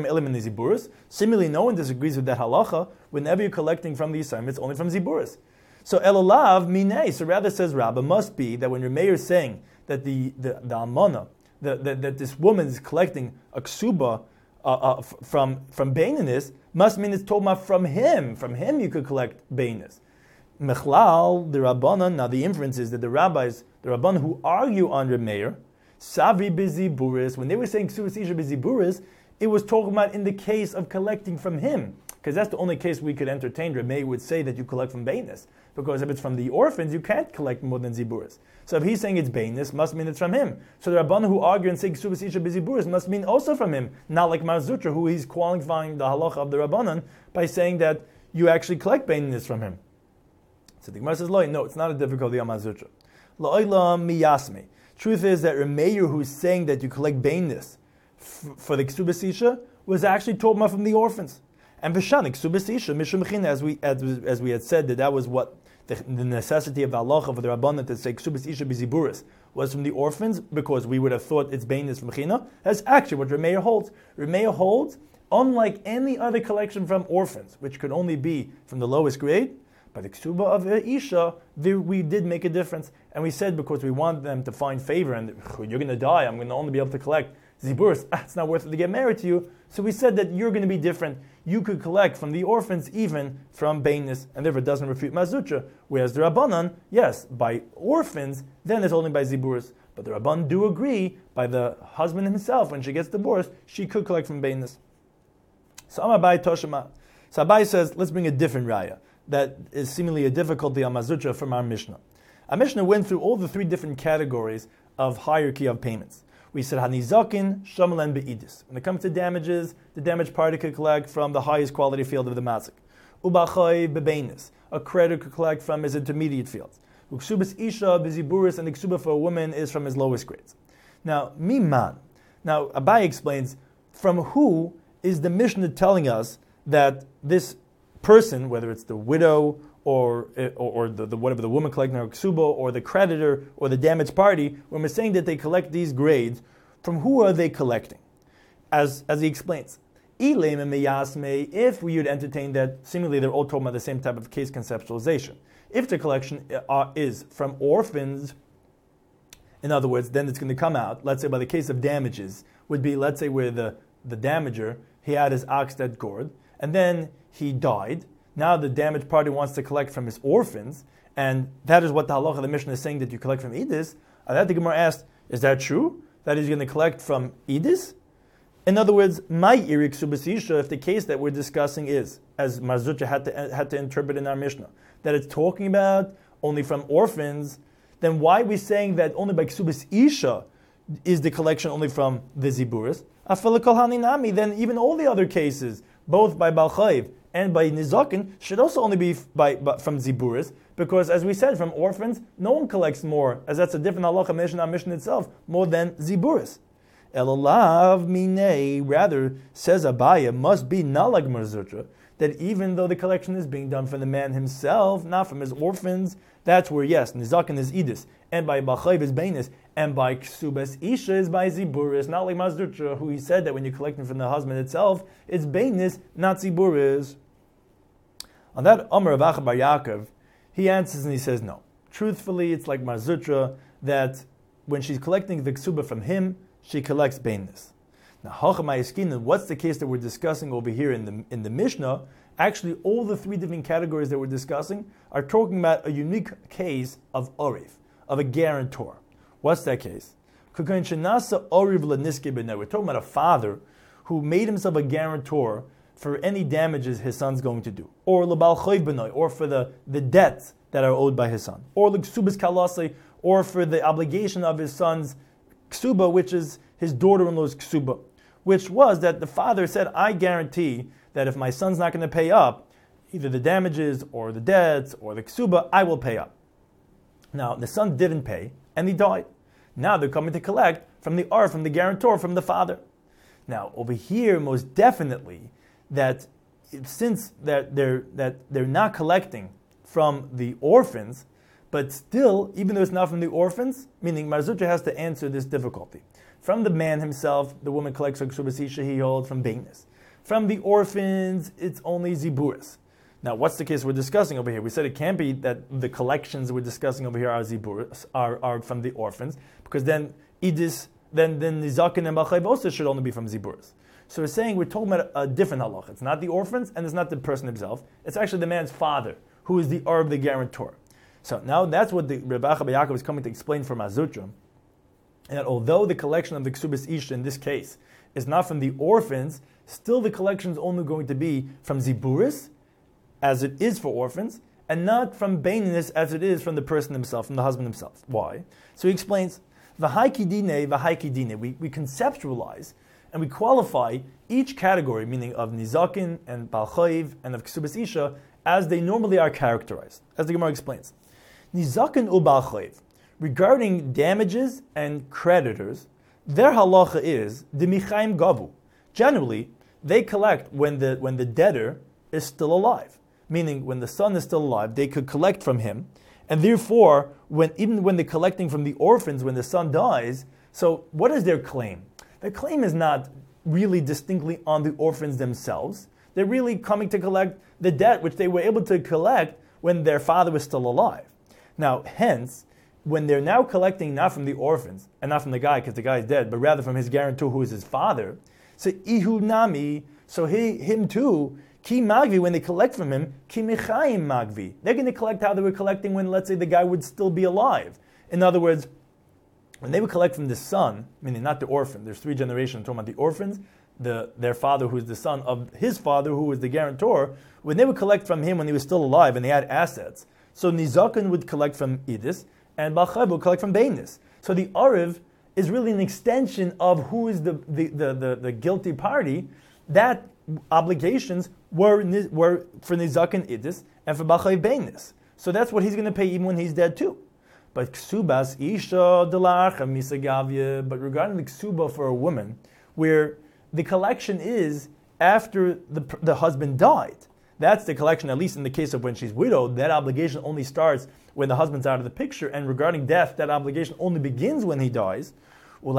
Similarly, no one disagrees with that halacha. Whenever you're collecting from the Yisayim, it's only from Ziburis. So Elalav Minei, so rather says Rabbah, must be that when Remeir is saying that the the, the Amana, the, the, that this woman is collecting a ksuba uh, uh, from from Bainis, must mean it's Toma from him. From him you could collect Bainis. Mechlal, the Rabbanan, now the inference is that the rabbis, the Rabbanan who argue on Remeir, Savri Biziburis, when they were saying Ksubas Isha Biziburis, it was talking about in the case of collecting from him. Because that's the only case we could entertain. Remeir would say that you collect from Bainis. Because if it's from the orphans, you can't collect more than Ziburis. So if he's saying it's Bainis, must mean it's from him. So the Rabbanan who argue and say Ksubas Isha Biziburis must mean also from him. Not like Marzutra, who he's qualifying the halacha of the Rabbanan by saying that you actually collect Bainis from him. So the Gemara says, no, it's not a difficulty on Mazutra. La'olam miyasmi. Truth is that Remeir, who's saying that you collect Bainis f- for the Ksubas Isha, was actually told about from the orphans. And Vishanik, Ksubas Isha, Mishum Mechina, as we as, as we had said, that that was what the, the necessity of the halacha for the Rabbanan to say Ksubas Isha Biziburis was from the orphans, because we would have thought it's Bainis from Mechina. That's actually what Remeir holds. Remeir holds, unlike any other collection from orphans, which could only be from the lowest grade, by the ksuba of Isha, there, we did make a difference. And we said because we want them to find favor, and you're going to die, I'm going to only be able to collect Ziburis, ah, it's not worth it to get married to you. So we said that you're going to be different. You could collect from the orphans, even from Bainis, and therefore it doesn't refute Mazutra. Whereas the Rabbanan, yes, by orphans, then it's only by Ziburis. But the Rabbanan do agree, by the husband himself, when she gets divorced, she could collect from Bainis. So Amabai Toshima. So Abai says, let's bring a different raya. That is seemingly a difficulty on Mazutra from our Mishnah. Our Mishnah went through all the three different categories of hierarchy of payments. We said Hanizakin, Shamalan, Be'idis. When it comes to damages, the damaged party could collect from the highest quality field of the mazik. Ubachai Bebeinis, a creditor could collect from his intermediate fields. Uksubas Isha, Biziburis, and the ksuba for a woman is from his lowest grades. Now, Miman. Now, Abai explains, from who is the Mishnah telling us that this person, whether it's the widow or or, or the, the whatever the woman collecting her ksuba, or the creditor or the damaged party, when we're saying that they collect these grades, from who are they collecting? As as he explains, if we would entertain that seemingly they're all talking about the same type of case conceptualization. If the collection uh, is from orphans, in other words, then it's going to come out, let's say by the case of damages, would be, let's say where the, the damager, he had his ox that gored, and then he died. Now the damaged party wants to collect from his orphans, and that is what the halacha of the Mishnah is saying, that you collect from Idis. And that the Gemara asked, is that true? That he's going to collect from Idis? In other words, my irik subasisha, if the case that we're discussing is, as Marzucha had to, had to interpret in our Mishnah, that it's talking about only from orphans, then why are we saying that only by ksubas isha is the collection only from the ziburis? Afalikol haninami, then even all the other cases, both by Balchayiv and by Nizakin, should also only be by, by from ziburis, because as we said, from orphans, no one collects more, as that's a different halacha mission on mission itself, more than ziburis. Elalav minei, rather, says Abaya, must be nalag marzutra, that even though the collection is being done from the man himself, not from his orphans, that's where, yes, Nizakin is Idis, and by Balchayiv is Bainis, and by Ksubas Isha is by Ziburis, not like Mazdutra, who he said that when you're collecting from the husband itself, it's Bainis, not Ziburis. On that Amar of Acha Bar Yaakov, he answers and he says no. Truthfully, it's like Mazdutra, that when she's collecting the Ksuba from him, she collects bainness. Now, what's the case that we're discussing over here in the in the Mishnah? Actually, all the three different categories that we're discussing are talking about a unique case of Oriv, of a guarantor. What's that case? We're talking about a father who made himself a guarantor for any damages his son's going to do, or or for the, the debts that are owed by his son, or or for the obligation of his son's ksuba, which is his daughter-in-law's ksuba, which was that the father said, I guarantee that if my son's not going to pay up, either the damages or the debts or the ksuba, I will pay up. Now, the son didn't pay, and he died. Now they're coming to collect from the R, from the guarantor, from the father. Now, over here, most definitely, that since that they're, that they're not collecting from the orphans, but still, even though it's not from the orphans, meaning Mar Zutra has to answer this difficulty. From the man himself, the woman collects her ksubas isha, he holds from bainness. From the orphans, it's only ziburis. Now, what's the case we're discussing over here? We said it can't be that the collections we're discussing over here are ziburis, are, are from the orphans, because then idis, then then nizakin and balchayv also should only be from ziburis. So we're saying we're talking about a, a different halach. It's not the orphans, and it's not the person himself. It's actually the man's father, who is the R of the guarantor. So now that's what the Rebbe Acha Yaakov is coming to explain for Mar Zutra, that although the collection of the ksubas isha in this case is not from the orphans, still the collection is only going to be from ziburis, as it is for orphans, and not from baininess as it is from the person himself, from the husband himself. Why? So he explains, v'haiki dine, v'haiki dine. We, we conceptualize and we qualify each category, meaning of nizakin and balchayv and of ksubas isha, as they normally are characterized, as the Gemara explains. Nizakin u balchayv, regarding damages and creditors, their halacha is demichaim gavu. Generally, they collect when the when the debtor is still alive, meaning when the son is still alive, they could collect from him, and therefore, when even when they're collecting from the orphans when the son dies, so what is their claim? Their claim is not really distinctly on the orphans themselves. They're really coming to collect the debt which they were able to collect when their father was still alive. Now, hence, when they're now collecting not from the orphans, and not from the guy because the guy is dead, but rather from his guarantor who is his father, so ihu nami, so he, him too, ki magvi, when they collect from him, ki mechayim magvi. They're going to collect how they were collecting when, let's say, the guy would still be alive. In other words, when they would collect from the son, meaning not the orphan, there's three generations talking about the orphans, the, their father who is the son of his father who was the guarantor, when they would collect from him when he was still alive and they had assets, so Nizakin would collect from Idis, and Balchayv would collect from Bainis. So the Ariv is really an extension of who is the, the, the, the, the guilty party. That obligations were, were for Nizakin Idis and for Balchayv Bainis. So that's what he's going to pay even when he's dead too. But Ksubas Isha Delarcha Misagavya, but regarding the Ksuba for a woman, where the collection is after the, the husband died. That's the collection, at least in the case of when she's widowed. That obligation only starts when the husband's out of the picture. And regarding death, that obligation only begins when he dies. So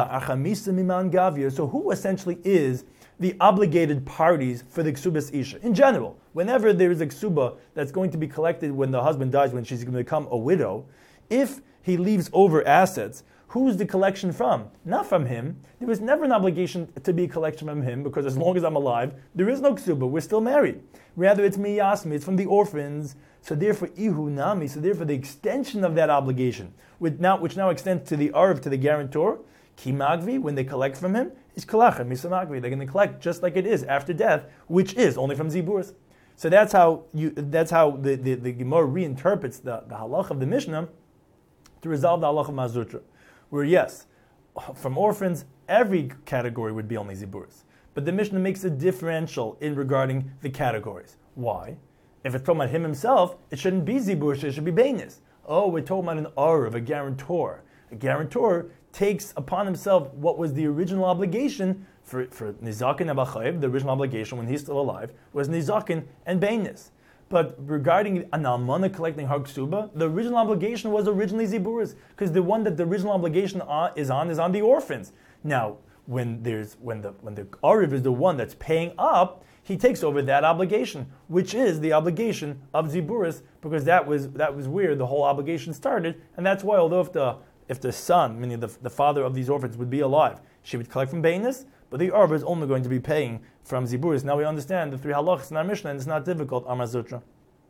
who essentially is the obligated parties for the Ksubas Isha? In general, whenever there is a Ksuba that's going to be collected when the husband dies, when she's going to become a widow, if he leaves over assets, who's the collection from? Not from him. There was never an obligation to be a collection from him, because as long as I'm alive, there is no ksuba. We're still married. Rather, it's miyasmi. It's from the orphans. So therefore, ihu nami. So therefore, the extension of that obligation, which now, which now extends to the arv, to the guarantor, kimagvi, when they collect from him, is kalacha misamagvi. They're going to collect just like it is after death, which is only from ziburas. So that's how you. That's how the the, the Gemara reinterprets the, the halach of the Mishnah to resolve the halach of Mar Zutra. Where yes, from orphans, every category would be only ziburas. But the Mishnah makes a differential in regarding the categories. Why? If it's talking about him himself, it shouldn't be ziburas, it should be bainis. Oh, we're talking about an arav, a guarantor. A guarantor takes upon himself what was the original obligation for, for nizakin and balchayv. The original obligation when he's still alive was nizakin and bainis. But regarding an almana collecting har ksuba, the original obligation was originally ziburas, because the one that the original obligation is on is on the orphans. Now, when there's when the when the ariv is the one that's paying up, he takes over that obligation, which is the obligation of ziburas, because that was that was where the whole obligation started, and that's why, although if the if the son, meaning the, the father of these orphans, would be alive, she would collect from Beinis, but the Arb is only going to be paying from Ziburis. Now we understand the three halachas in our Mishnah, and it's not difficult, Amar Zutra.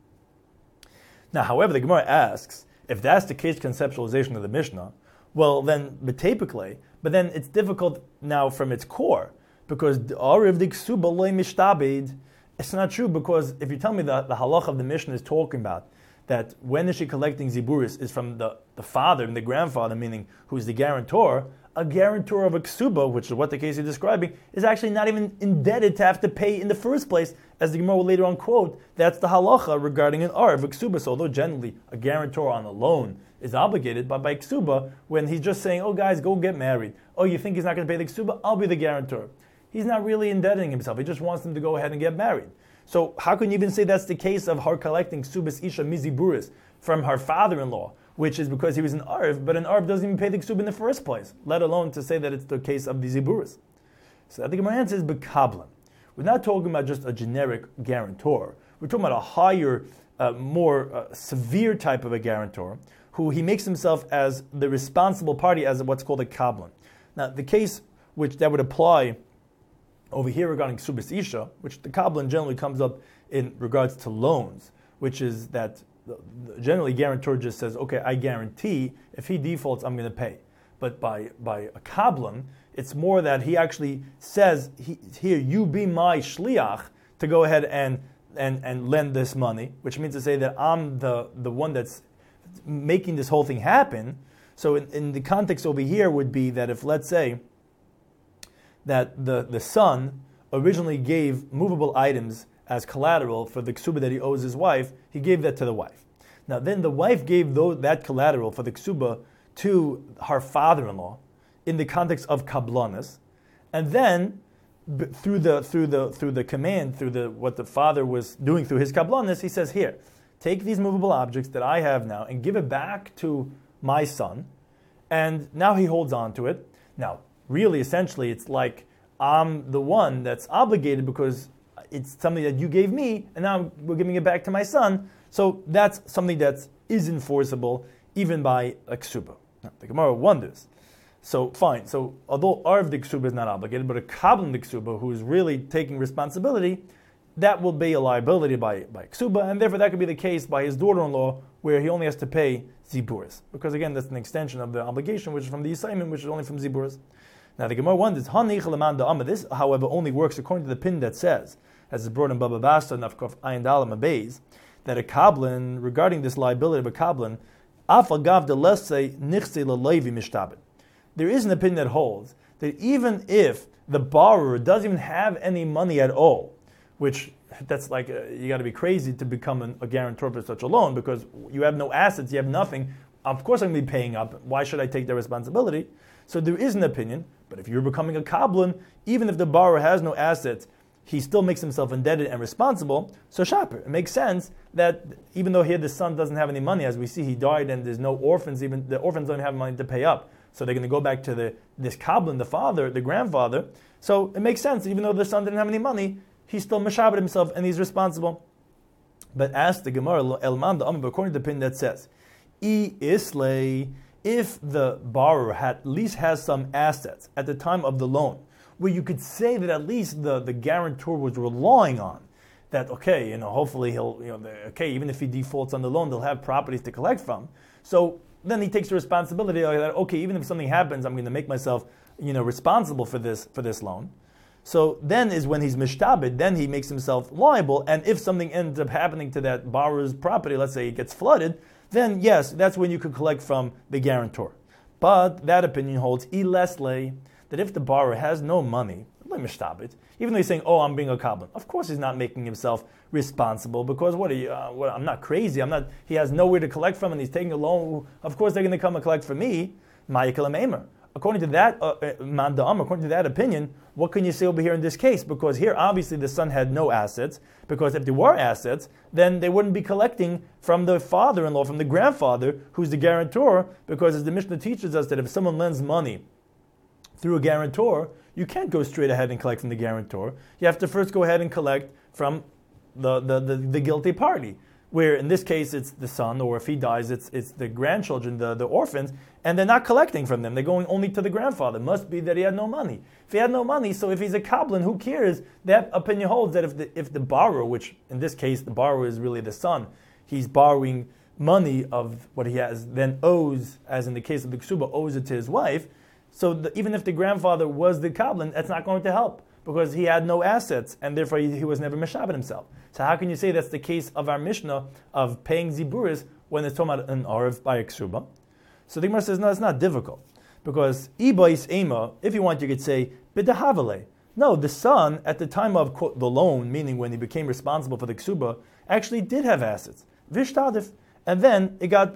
Now, however, the Gemara asks, if that's the case conceptualization of the Mishnah, well, then, typically, but then it's difficult now from its core, because the Ariv the Ksuba loy mishtabed, it's not true, because if you tell me that the halach of the Mishnah is talking about that when is she collecting Ziburis is from the, the father and the grandfather, meaning who's the guarantor, a guarantor of a ksuba, which is what the case is describing, is actually not even indebted to have to pay in the first place, as the Gemara will later on quote. That's the halacha regarding an arv, a ksuba. So although generally a guarantor on a loan is obligated, but by ksuba, when he's just saying, oh guys, go get married. Oh, you think he's not going to pay the ksuba? I'll be the guarantor. He's not really indebting himself. He just wants them to go ahead and get married. So how can you even say that's the case of her collecting ksubas isha miziburis from her father-in-law, which is because he was an arv, but an arv doesn't even pay the ksub in the first place, let alone to say that it's the case of the ziburis. So I think my answer is bekablan. We're not talking about just a generic guarantor. We're talking about a higher, uh, more uh, severe type of a guarantor, who he makes himself as the responsible party, as what's called a kablan. Now, the case which that would apply over here regarding ksubas isha, which the kablan generally comes up in regards to loans, which is that generally guarantor just says, okay, I guarantee if he defaults, I'm going to pay. But by by a kablan, it's more that he actually says, he, here, you be my shliach to go ahead and, and, and lend this money, which means to say that I'm the, the one that's making this whole thing happen. So in, in the context over here would be that if, let's say, that the, the son originally gave movable items as collateral for the ksuba that he owes his wife, he gave that to the wife. Now then the wife gave those, that collateral for the ksuba to her father-in-law in the context of kablanis, and then b- through the through the through the command, through the what the father was doing through his kablanis, he says, here, take these movable objects that I have now and give it back to my son, and now he holds on to it. Now, really, essentially, it's like I'm the one that's obligated because it's something that you gave me, and now we're giving it back to my son. So that's something that is enforceable even by a ksuba. Now, the Gemara wonders. So fine. So although arv the ksuba is not obligated, but a kablan the ksuba who is really taking responsibility, that will be a liability by by ksuba, and therefore that could be the case by his daughter-in-law, where he only has to pay ziburis, because again that's an extension of the obligation, which is from the assignment, which is only from ziburis. Now the Gemara wonders, this, however, only works according to the pin that says, as is brought in Baba Basta, Nafkov Ayin Dalam Abayz, that a kablan, regarding this liability of a kablan, afagav de lesse nichse lelevi mishtabed. There is an opinion that holds that even if the borrower doesn't even have any money at all, which that's like, a, you got to be crazy to become an, a guarantor for such a loan, because you have no assets, you have nothing. Of course I'm going to be paying up. Why should I take that responsibility? So there is an opinion, but if you're becoming a kablan, even if the borrower has no assets, he still makes himself indebted and responsible. So shaper, it makes sense that even though here the son doesn't have any money, as we see he died and there's no orphans, even the orphans don't have money to pay up. So they're going to go back to the this kablan, the father, the grandfather. So it makes sense, even though the son didn't have any money, he's still meshaber himself and he's responsible. But as the Gemara, Elman the Amr, according to the pin that says, I islay, if the borrower had, at least has some assets at the time of the loan, where you could say that at least the, the guarantor was relying on, that, okay, you know, hopefully he'll, you know, the, okay, even if he defaults on the loan, they'll have properties to collect from. So then he takes the responsibility that, okay, even if something happens, I'm going to make myself, you know, responsible for this for this loan. So then is when he's mishtabed, then he makes himself liable, and if something ends up happening to that borrower's property, let's say it gets flooded, then yes, that's when you could collect from the guarantor. But that opinion holds, ilesle, that if the borrower has no money, even though he's saying, oh, I'm being a kablan, of course he's not making himself responsible, because what are you, uh, what, I'm not crazy, I'm not, he has nowhere to collect from and he's taking a loan, of course they're going to come and collect from me. According to that, uh, according to that opinion, what can you say over here in this case? Because here, obviously, the son had no assets, because if there were assets, then they wouldn't be collecting from the father-in-law, from the grandfather, who's the guarantor, because as the Mishnah teaches us that if someone lends money through a guarantor, you can't go straight ahead and collect from the guarantor. You have to first go ahead and collect from the, the, the, the guilty party. where in this case it's the son, or if he dies, it's it's the grandchildren, the, the orphans, and they're not collecting from them. They're going only to the grandfather. It must be that he had no money. If he had no money, so if he's a kabbalan, who cares? That opinion holds that if the if the borrower, which in this case the borrower is really the son, he's borrowing money of what he has, then owes, as in the case of the ksuba, owes it to his wife. So the, even if the grandfather was the kabbalan, that's not going to help, because he had no assets, and therefore he, he was never meshabed himself. So how can you say that's the case of our Mishnah of paying ziburis when it's talking about an arev by a ksuba? So the Gemara says, no, it's not difficult. Because ibais ema, if you want, you could say, b'dahavale. No, the son, at the time of, quote, the loan, meaning when he became responsible for the ksuba, actually did have assets. Vishtadif. And then it got,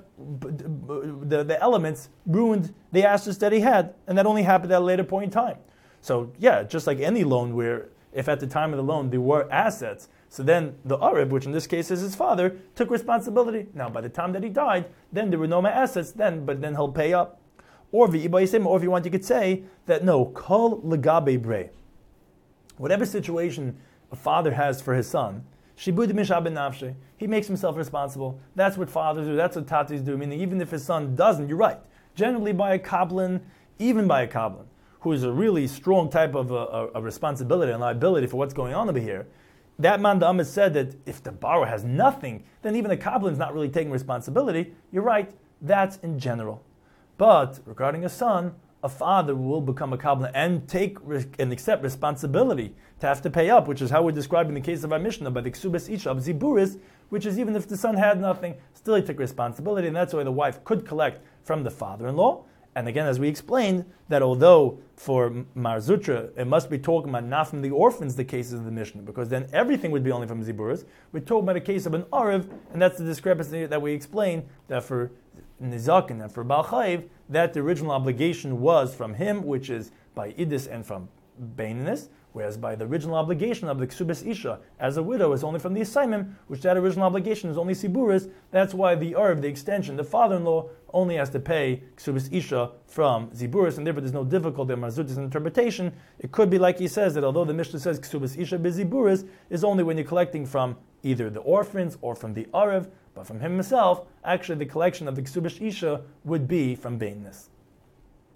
the, the elements ruined the assets that he had, and that only happened at a later point in time. So yeah, just like any loan where if at the time of the loan there were assets, so then the Arab, which in this case is his father, took responsibility. Now by the time that he died, then there were no more assets, then but then he'll pay up. Or or if you want, you could say that no, kol legabe bre. Whatever situation a father has for his son, shibud mishaben nafshe, he makes himself responsible. That's what fathers do, that's what tatis do, meaning even if his son doesn't, you're right. Generally by a kabbalan, even by a kabbalan, who is a really strong type of a, a, a responsibility and liability for what's going on over here, that man the Amit said that if the borrower has nothing, then even the kabbalan is not really taking responsibility. You're right, that's in general. But regarding a son, a father will become a kabbalan and take and accept responsibility to have to pay up, which is how we're describing the case of our Mishnah by the ksubas isha of ziburis, which is even if the son had nothing, still he took responsibility, and that's why the wife could collect from the father-in-law. And again, as we explained, that although for Mar Zutra, it must be talking about not from the orphans, the cases of the Mishnah, because then everything would be only from Ziburas. We're talking about a case of an Arev, and that's the discrepancy that we explained, that for Nizakin and for Baal Chayiv, that the original obligation was from him, which is by Idis and from Baininus, whereas by the original obligation of the Ksubas Isha as a widow is only from the Asaimim, which that original obligation is only Siburis. That's why the Arv, the extension, the father-in-law, only has to pay Ksubas Isha from Ziburis, and therefore there's no difficulty in Marzuta's interpretation. It could be like he says, that although the Mishnah says Ksubas Isha be Ziburis, is only when you're collecting from either the orphans or from the Arv, but from him himself, actually the collection of the Ksubas Isha would be from Baininus.